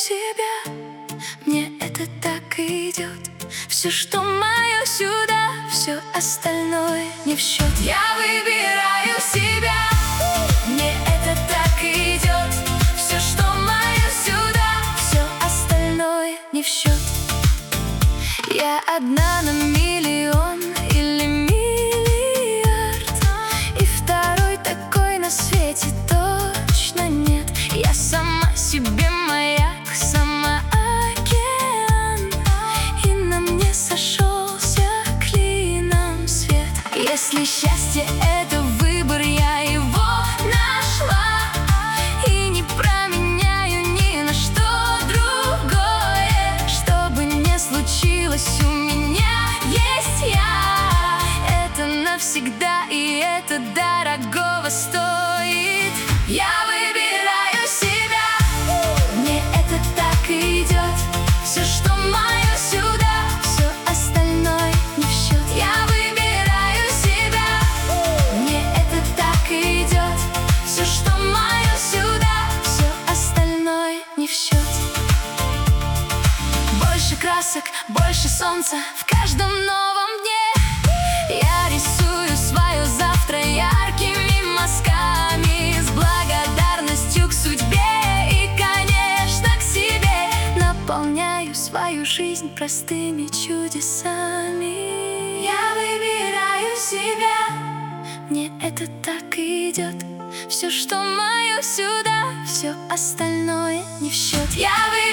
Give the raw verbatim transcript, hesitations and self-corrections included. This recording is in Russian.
себя, мне это так идет. Все, что мое, сюда, все остальное не в счет. Я выбираю себя, мне это так идет. Все, что мое, сюда, все остальное не в счет. Я одна на миллион или миллиард, и второй такой на свете точно нет. Я сама себе маяк, сама океан, и на мне сошелся клином свет. Если счастье — это выбор, я его нашла, и не променяю ни на что другое. Что бы ни случилось, у меня есть я. Это навсегда, и это дорогого стоит. Я выбираю себя, мне это так идет. Все, что мое, сюда, все остальное не в счет. Я выбираю себя, мне это так идет. Все, что мое, сюда, все остальное не в счет. Больше красок, больше солнца в каждом новом дне. Я рисую свое завтра яркими мазками, с благодарностью к судьбе и, конечно, к себе. Наполняю свою жизнь простыми чудесами. Я выбираю себя, мне это так идет. Все, что мое, сюда, все остальное не в счет. Я выбираю